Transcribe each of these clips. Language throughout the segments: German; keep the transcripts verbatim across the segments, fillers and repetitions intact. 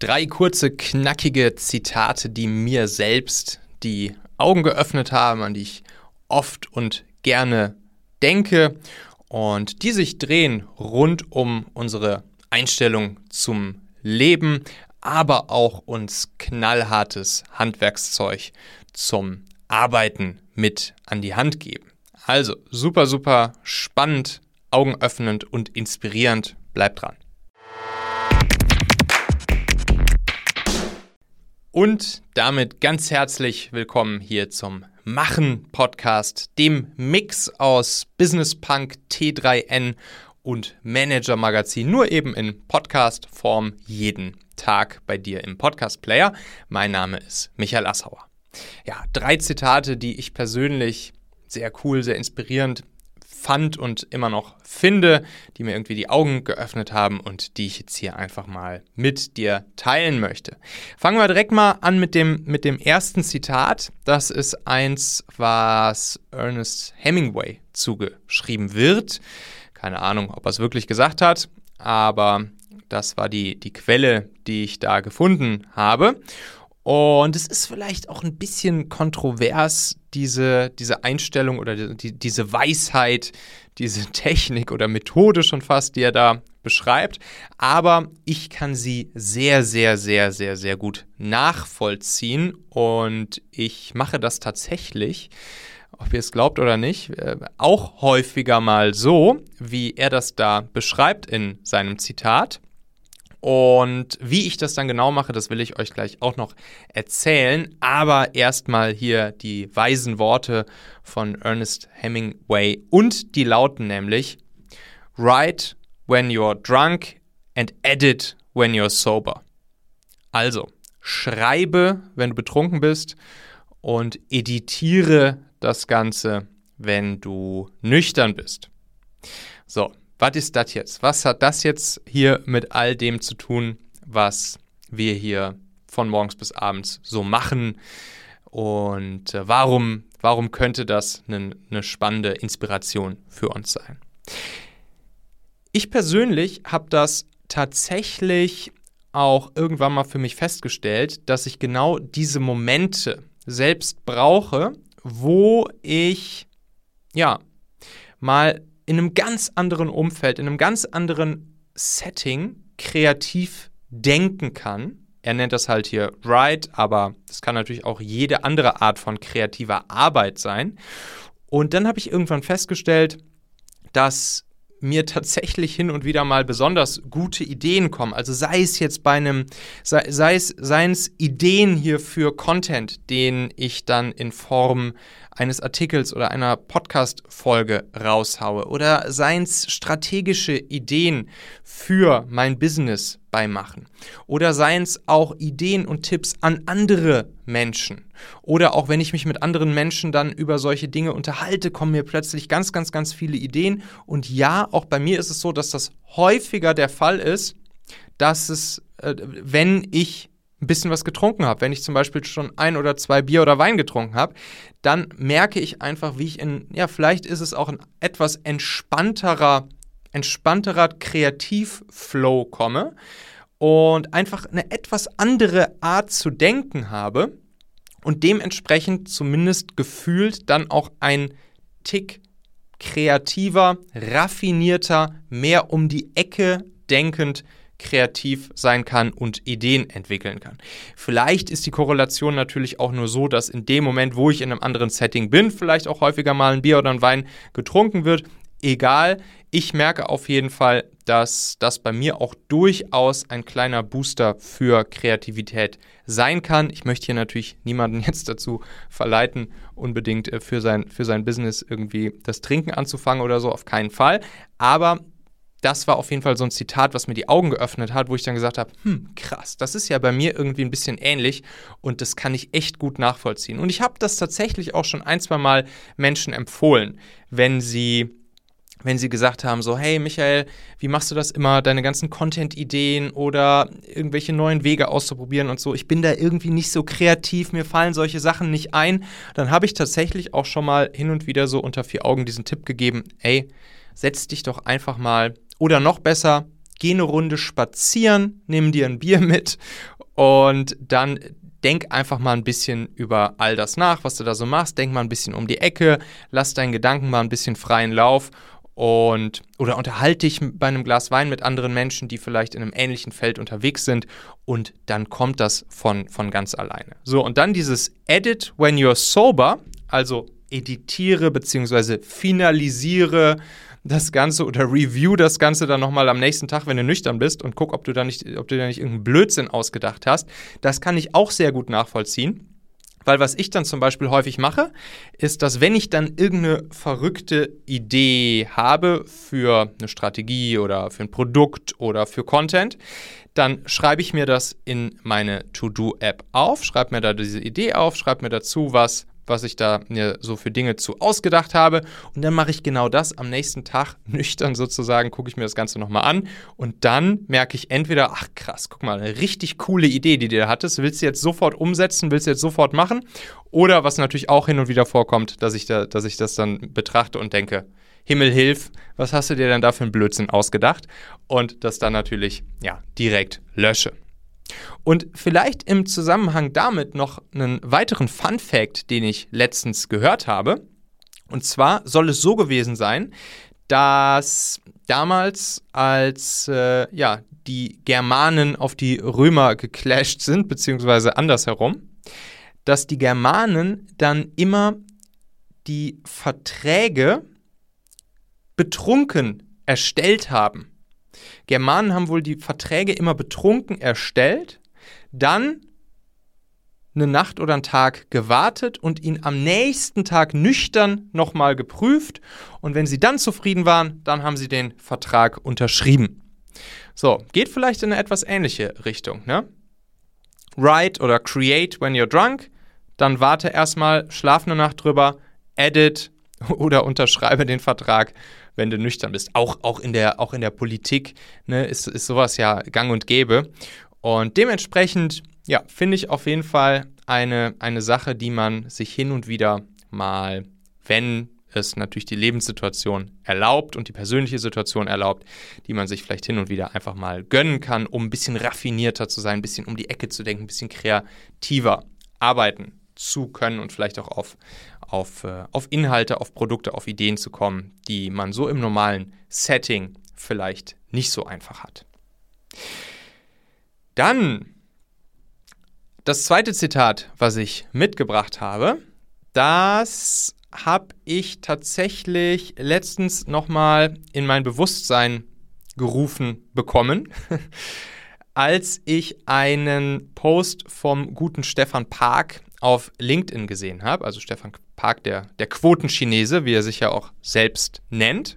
Drei kurze, knackige Zitate, die mir selbst die Augen geöffnet haben, an die ich oft und gerne denke und die sich drehen rund um unsere Einstellung zum Leben, aber auch uns knallhartes Handwerkszeug zum Arbeiten mit an die Hand geben. Also super, super spannend, augenöffnend und inspirierend. Bleibt dran. Und damit ganz herzlich willkommen hier zum Machen-Podcast, dem Mix aus Business Punk, T drei N und Manager-Magazin, nur eben in Podcast-Form jeden Tag bei dir im Podcast-Player. Mein Name ist Michael Assauer. Ja, drei Zitate, die ich persönlich sehr cool, sehr inspirierend fand und immer noch finde, die mir irgendwie die Augen geöffnet haben und die ich jetzt hier einfach mal mit dir teilen möchte. Fangen wir direkt mal an mit dem, mit dem ersten Zitat. Das ist eins, was Ernest Hemingway zugeschrieben wird. Keine Ahnung, ob er es wirklich gesagt hat, aber das war die, die Quelle, die ich da gefunden habe. Und es ist vielleicht auch ein bisschen kontrovers, diese, diese Einstellung oder die, diese Weisheit, diese Technik oder Methode schon fast, die er da beschreibt. Aber ich kann sie sehr, sehr, sehr, sehr, sehr gut nachvollziehen. Und ich mache das tatsächlich, ob ihr es glaubt oder nicht, äh, auch häufiger mal so, wie er das da beschreibt in seinem Zitat. Und wie ich das dann genau mache, das will ich euch gleich auch noch erzählen. Aber erstmal hier die weisen Worte von Ernest Hemingway. Und die lauten nämlich: Write when you're drunk and edit when you're sober. Also, schreibe, wenn du betrunken bist, und editiere das Ganze, wenn du nüchtern bist. So. Was ist das jetzt? Was hat das jetzt hier mit all dem zu tun, was wir hier von morgens bis abends so machen? Und äh, warum, warum könnte das eine, eine spannende Inspiration für uns sein? Ich persönlich habe das tatsächlich auch irgendwann mal für mich festgestellt, dass ich genau diese Momente selbst brauche, wo ich ja mal in einem ganz anderen Umfeld, in einem ganz anderen Setting kreativ denken kann. Er nennt das halt hier Write, aber das kann natürlich auch jede andere Art von kreativer Arbeit sein. Und dann habe ich irgendwann festgestellt, dass mir tatsächlich hin und wieder mal besonders gute Ideen kommen. Also sei es jetzt bei einem, sei, sei es, seien es Ideen hier für Content, den ich dann in Form eines Artikels oder einer Podcast-Folge raushaue, oder seien es strategische Ideen für mein Business beim Machen, oder seien es auch Ideen und Tipps an andere Menschen, oder auch wenn ich mich mit anderen Menschen dann über solche Dinge unterhalte, kommen mir plötzlich ganz, ganz, ganz viele Ideen. Und ja, auch bei mir ist es so, dass das häufiger der Fall ist, dass es, äh, wenn ich ein bisschen was getrunken habe, wenn ich zum Beispiel schon ein oder zwei Bier oder Wein getrunken habe, dann merke ich einfach, wie ich in, ja, vielleicht ist es auch ein etwas entspannterer, entspannterer Kreativflow komme und einfach eine etwas andere Art zu denken habe und dementsprechend zumindest gefühlt dann auch ein Tick kreativer, raffinierter, mehr um die Ecke denkend kreativ sein kann und Ideen entwickeln kann. Vielleicht ist die Korrelation natürlich auch nur so, dass in dem Moment, wo ich in einem anderen Setting bin, vielleicht auch häufiger mal ein Bier oder ein Wein getrunken wird. Egal, ich merke auf jeden Fall, dass das bei mir auch durchaus ein kleiner Booster für Kreativität sein kann. Ich möchte hier natürlich niemanden jetzt dazu verleiten, unbedingt für sein, für sein Business irgendwie das Trinken anzufangen oder so, auf keinen Fall. Aber das war auf jeden Fall so ein Zitat, was mir die Augen geöffnet hat, wo ich dann gesagt habe, hm, krass, das ist ja bei mir irgendwie ein bisschen ähnlich und das kann ich echt gut nachvollziehen. Und ich habe das tatsächlich auch schon ein, zwei Mal Menschen empfohlen, wenn sie, wenn sie gesagt haben, so, hey Michael, wie machst du das immer, deine ganzen Content-Ideen oder irgendwelche neuen Wege auszuprobieren und so. Ich bin da irgendwie nicht so kreativ, mir fallen solche Sachen nicht ein. Dann habe ich tatsächlich auch schon mal hin und wieder so unter vier Augen diesen Tipp gegeben, ey, setz dich doch einfach mal, oder noch besser, geh eine Runde spazieren, nimm dir ein Bier mit und dann denk einfach mal ein bisschen über all das nach, was du da so machst. Denk mal ein bisschen um die Ecke, lass deinen Gedanken mal ein bisschen freien Lauf und oder unterhalte dich bei einem Glas Wein mit anderen Menschen, die vielleicht in einem ähnlichen Feld unterwegs sind und dann kommt das von, von ganz alleine. So, und dann dieses Edit when you're sober, also editiere bzw. finalisiere das Ganze oder review das Ganze dann nochmal am nächsten Tag, wenn du nüchtern bist und guck, ob du da nicht, ob du da nicht irgendeinen Blödsinn ausgedacht hast. Das kann ich auch sehr gut nachvollziehen. Weil was ich dann zum Beispiel häufig mache, ist, dass wenn ich dann irgendeine verrückte Idee habe für eine Strategie oder für ein Produkt oder für Content, dann schreibe ich mir das in meine To-Do-App auf, schreibe mir da diese Idee auf, schreibe mir dazu, was was ich da mir so für Dinge zu ausgedacht habe und dann mache ich genau das am nächsten Tag nüchtern sozusagen, gucke ich mir das Ganze nochmal an und dann merke ich entweder, ach krass, guck mal, eine richtig coole Idee, die du da hattest, willst du jetzt sofort umsetzen, willst du jetzt sofort machen oder was natürlich auch hin und wieder vorkommt, dass ich, da, dass ich das dann betrachte und denke, Himmel hilf, was hast du dir denn da für einen Blödsinn ausgedacht und das dann natürlich, ja, direkt lösche. Und vielleicht im Zusammenhang damit noch einen weiteren Fun-Fact, den ich letztens gehört habe. Und zwar soll es so gewesen sein, dass damals, als äh, ja, die Germanen auf die Römer geclasht sind, beziehungsweise andersherum, dass die Germanen dann immer die Verträge betrunken erstellt haben. Germanen haben wohl die Verträge immer betrunken erstellt, dann eine Nacht oder einen Tag gewartet und ihn am nächsten Tag nüchtern nochmal geprüft. Und wenn sie dann zufrieden waren, dann haben sie den Vertrag unterschrieben. So, geht vielleicht in eine etwas ähnliche Richtung, ne? Write oder create when you're drunk, dann warte erstmal, schlaf eine Nacht drüber, edit oder unterschreibe den Vertrag, wenn du nüchtern bist. Auch, auch, in, der, auch in der Politik, ne, ist, ist sowas ja gang und gäbe. Und dementsprechend, ja, finde ich auf jeden Fall eine, eine Sache, die man sich hin und wieder mal, wenn es natürlich die Lebenssituation erlaubt und die persönliche Situation erlaubt, die man sich vielleicht hin und wieder einfach mal gönnen kann, um ein bisschen raffinierter zu sein, ein bisschen um die Ecke zu denken, ein bisschen kreativer arbeiten zu können und vielleicht auch auf, auf, äh, auf Inhalte, auf Produkte, auf Ideen zu kommen, die man so im normalen Setting vielleicht nicht so einfach hat. Dann das zweite Zitat, was ich mitgebracht habe, das habe ich tatsächlich letztens nochmal in mein Bewusstsein gerufen bekommen, als ich einen Post vom guten Stefan Park auf LinkedIn gesehen habe. Also Stefan Park, der, der Quotenchinese, wie er sich ja auch selbst nennt.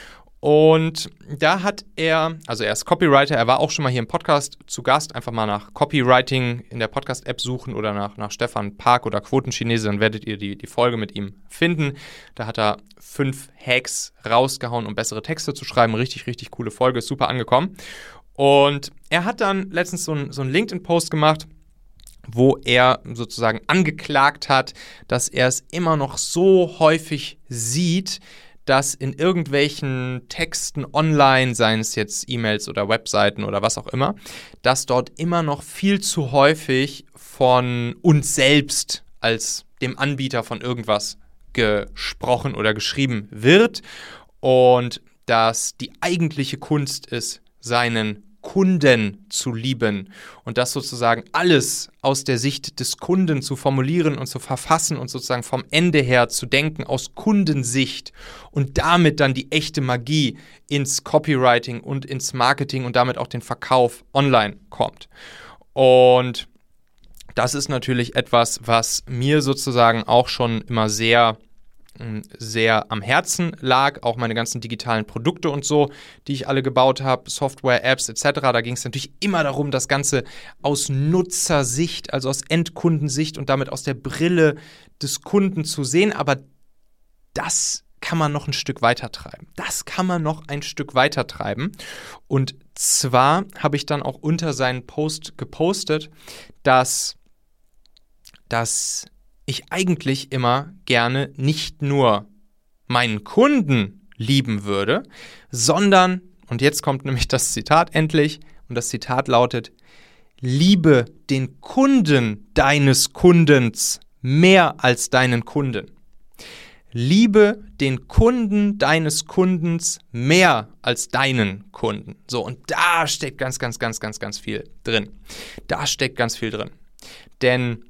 Und da hat er, also er ist Copywriter, er war auch schon mal hier im Podcast zu Gast, einfach mal nach Copywriting in der Podcast-App suchen oder nach, nach Stefan Park oder Quotenchinese, dann werdet ihr die, die Folge mit ihm finden. Da hat er fünf Hacks rausgehauen, um bessere Texte zu schreiben. Richtig, richtig coole Folge, ist super angekommen. Und er hat dann letztens so einen so einen LinkedIn-Post gemacht, wo er sozusagen angeklagt hat, dass er es immer noch so häufig sieht, dass in irgendwelchen Texten online, seien es jetzt E-Mails oder Webseiten oder was auch immer, dass dort immer noch viel zu häufig von uns selbst als dem Anbieter von irgendwas gesprochen oder geschrieben wird und dass die eigentliche Kunst ist, seinen Kunden zu lieben und das sozusagen alles aus der Sicht des Kunden zu formulieren und zu verfassen und sozusagen vom Ende her zu denken aus Kundensicht und damit dann die echte Magie ins Copywriting und ins Marketing und damit auch den Verkauf online kommt. Und das ist natürlich etwas, was mir sozusagen auch schon immer sehr sehr am Herzen lag, auch meine ganzen digitalen Produkte und so, die ich alle gebaut habe, Software, Apps et cetera. Da ging es natürlich immer darum, das Ganze aus Nutzersicht, also aus Endkundensicht und damit aus der Brille des Kunden zu sehen, aber das kann man noch ein Stück weiter treiben. Das kann man noch ein Stück weiter treiben. Und zwar habe ich dann auch unter seinen Post gepostet, dass das ich eigentlich immer gerne nicht nur meinen Kunden lieben würde, sondern Und jetzt kommt nämlich das Zitat endlich. Und das Zitat lautet: Liebe den Kunden deines Kundens mehr als deinen Kunden. Liebe den Kunden deines Kundens mehr als deinen Kunden. So, und da steckt ganz, ganz, ganz, ganz, ganz viel drin. Da steckt ganz viel drin. Denn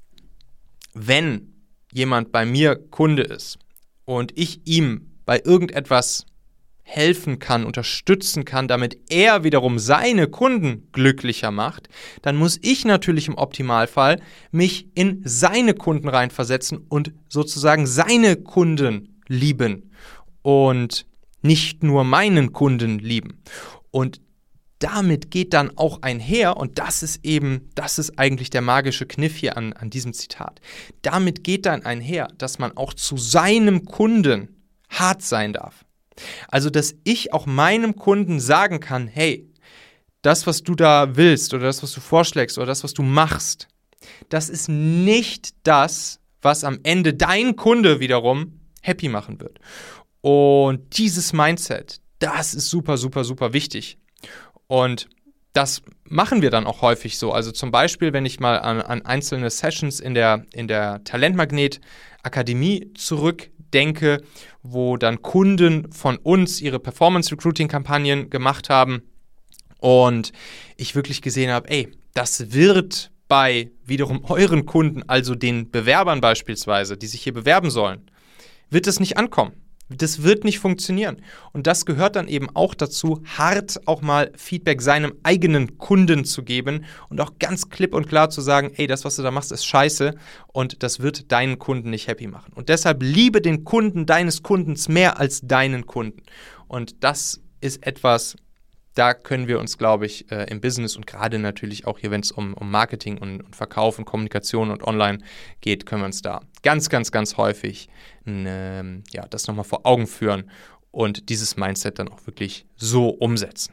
wenn jemand bei mir Kunde ist und ich ihm bei irgendetwas helfen kann, unterstützen kann, damit er wiederum seine Kunden glücklicher macht, dann muss ich natürlich im Optimalfall mich in seine Kunden reinversetzen und sozusagen seine Kunden lieben und nicht nur meinen Kunden lieben. Und damit geht dann auch einher, und das ist eben, das ist eigentlich der magische Kniff hier an, an diesem Zitat. Damit geht dann einher, dass man auch zu seinem Kunden hart sein darf. Also, dass ich auch meinem Kunden sagen kann, hey, das, was du da willst oder das, was du vorschlägst oder das, was du machst, das ist nicht das, was am Ende dein Kunde wiederum happy machen wird. Und dieses Mindset, das ist super, super, super wichtig. Und das machen wir dann auch häufig so. Also zum Beispiel, wenn ich mal an, an einzelne Sessions in der, in der Talentmagnet Akademie zurückdenke, wo dann Kunden von uns ihre Performance-Recruiting-Kampagnen gemacht haben und ich wirklich gesehen habe, ey, das wird bei wiederum euren Kunden, also den Bewerbern beispielsweise, die sich hier bewerben sollen, wird es nicht ankommen. Das wird nicht funktionieren. Und das gehört dann eben auch dazu, hart auch mal Feedback seinem eigenen Kunden zu geben und auch ganz klipp und klar zu sagen, ey, das, was du da machst, ist scheiße und das wird deinen Kunden nicht happy machen. Und deshalb liebe den Kunden deines Kundens mehr als deinen Kunden. Und das ist etwas, da können wir uns, glaube ich, äh, im Business und gerade natürlich auch hier, wenn es um, um Marketing und, und Verkauf und Kommunikation und Online geht, können wir uns da ganz, ganz, ganz häufig ähm, ja, das nochmal vor Augen führen und dieses Mindset dann auch wirklich so umsetzen.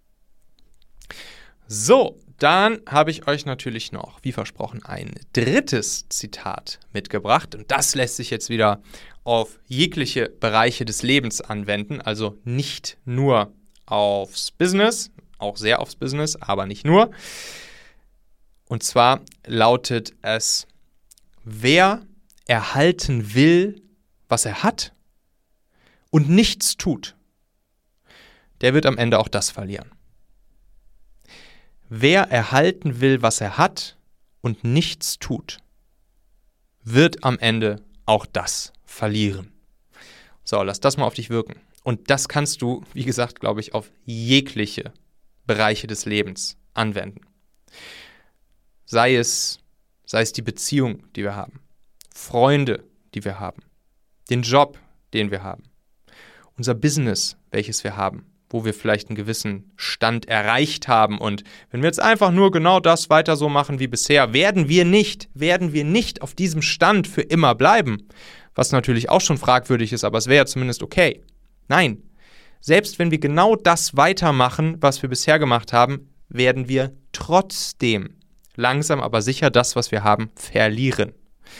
So, dann habe ich euch natürlich noch, wie versprochen, ein drittes Zitat mitgebracht. Und das lässt sich jetzt wieder auf jegliche Bereiche des Lebens anwenden, also nicht nur aufs Business, auch sehr aufs Business, aber nicht nur. Und zwar lautet es: Wer erhalten will, was er hat und nichts tut, der wird am Ende auch das verlieren. Wer erhalten will, was er hat und nichts tut, wird am Ende auch das verlieren. So, lass das mal auf dich wirken. Und das kannst du, wie gesagt, glaube ich, auf jegliche Bereiche des Lebens anwenden. Sei es, sei es die Beziehung, die wir haben, Freunde, die wir haben, den Job, den wir haben, unser Business, welches wir haben, wo wir vielleicht einen gewissen Stand erreicht haben. Und wenn wir jetzt einfach nur genau das weiter so machen wie bisher, werden wir nicht, werden wir nicht auf diesem Stand für immer bleiben. Was natürlich auch schon fragwürdig ist, aber es wäre ja zumindest okay. Nein, selbst wenn wir genau das weitermachen, was wir bisher gemacht haben, werden wir trotzdem langsam aber sicher das, was wir haben, verlieren.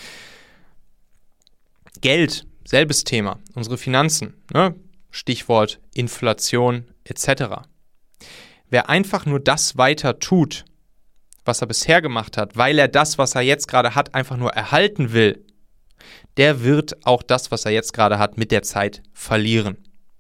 Geld, selbes Thema, unsere Finanzen, ne? Stichwort Inflation et cetera. Wer einfach nur das weiter tut, was er bisher gemacht hat, weil er das, was er jetzt gerade hat, einfach nur erhalten will, der wird auch das, was er jetzt gerade hat, mit der Zeit verlieren.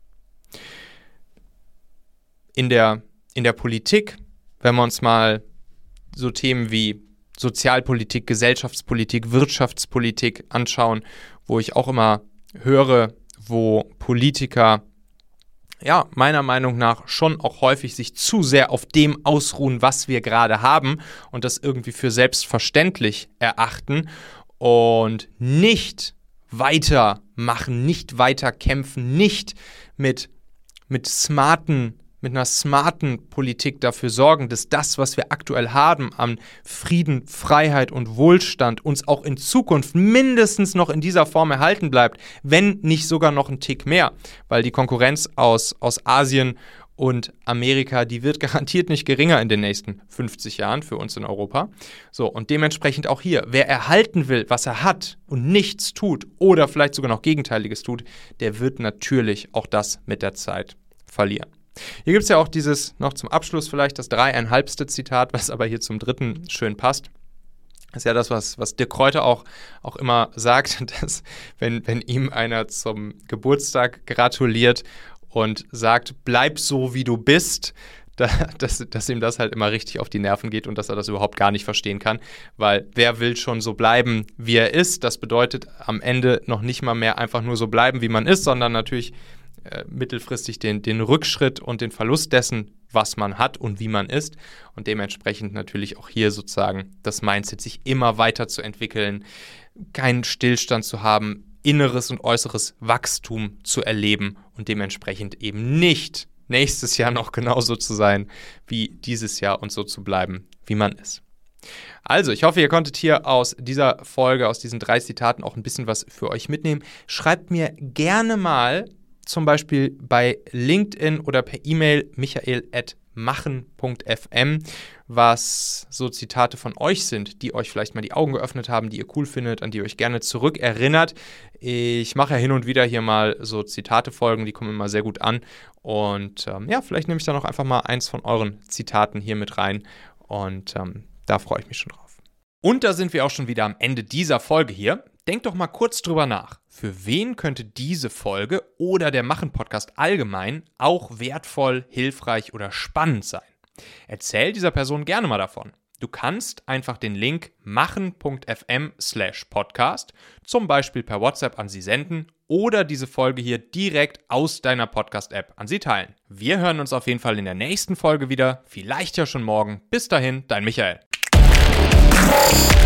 In der, in der Politik, wenn wir uns mal so Themen wie Sozialpolitik, Gesellschaftspolitik, Wirtschaftspolitik anschauen, wo ich auch immer höre, wo Politiker ja meiner Meinung nach schon auch häufig sich zu sehr auf dem ausruhen, was wir gerade haben und das irgendwie für selbstverständlich erachten und nicht weitermachen, nicht weiter kämpfen, nicht mit, mit smarten mit einer smarten Politik dafür sorgen, dass das, was wir aktuell haben an Frieden, Freiheit und Wohlstand, uns auch in Zukunft mindestens noch in dieser Form erhalten bleibt, wenn nicht sogar noch ein Tick mehr, weil die Konkurrenz aus, aus Asien und Amerika, die wird garantiert nicht geringer in den nächsten fünfzig Jahren für uns in Europa. So, und dementsprechend auch hier, wer erhalten will, was er hat und nichts tut oder vielleicht sogar noch Gegenteiliges tut, der wird natürlich auch das mit der Zeit verlieren. Hier gibt es ja auch dieses, noch zum Abschluss vielleicht, das dreieinhalbste Zitat, was aber hier zum dritten schön passt. Das ist ja das, was, was Dirk Kräuter auch, auch immer sagt, dass wenn, wenn ihm einer zum Geburtstag gratuliert und sagt, bleib so, wie du bist, da, dass, dass ihm das halt immer richtig auf die Nerven geht und dass er das überhaupt gar nicht verstehen kann, weil wer will schon so bleiben, wie er ist? Das bedeutet am Ende noch nicht mal mehr einfach nur so bleiben, wie man ist, sondern natürlich äh, mittelfristig den, den Rückschritt und den Verlust dessen, was man hat und wie man ist und dementsprechend natürlich auch hier sozusagen das Mindset, sich immer weiter zu entwickeln, keinen Stillstand zu haben, inneres und äußeres Wachstum zu erleben und dementsprechend eben nicht nächstes Jahr noch genauso zu sein wie dieses Jahr und so zu bleiben, wie man ist. Also, ich hoffe, ihr konntet hier aus dieser Folge, aus diesen drei Zitaten auch ein bisschen was für euch mitnehmen. Schreibt mir gerne mal zum Beispiel bei LinkedIn oder per E-Mail michael at machen punkt f m, was so Zitate von euch sind, die euch vielleicht mal die Augen geöffnet haben, die ihr cool findet, an die ihr euch gerne zurückerinnert. Ich mache ja hin und wieder hier mal so Zitate-Folgen, die kommen immer sehr gut an. Und ähm, ja, vielleicht nehme ich dann auch einfach mal eins von euren Zitaten hier mit rein. Und ähm, da freue ich mich schon drauf. Und da sind wir auch schon wieder am Ende dieser Folge hier. Denkt doch mal kurz drüber nach. Für wen könnte diese Folge oder der Machen-Podcast allgemein auch wertvoll, hilfreich oder spannend sein? Erzähl dieser Person gerne mal davon. Du kannst einfach den Link machen punkt f m slash podcast zum Beispiel per WhatsApp an sie senden oder diese Folge hier direkt aus deiner Podcast-App an sie teilen. Wir hören uns auf jeden Fall in der nächsten Folge wieder, vielleicht ja schon morgen. Bis dahin, dein Michael.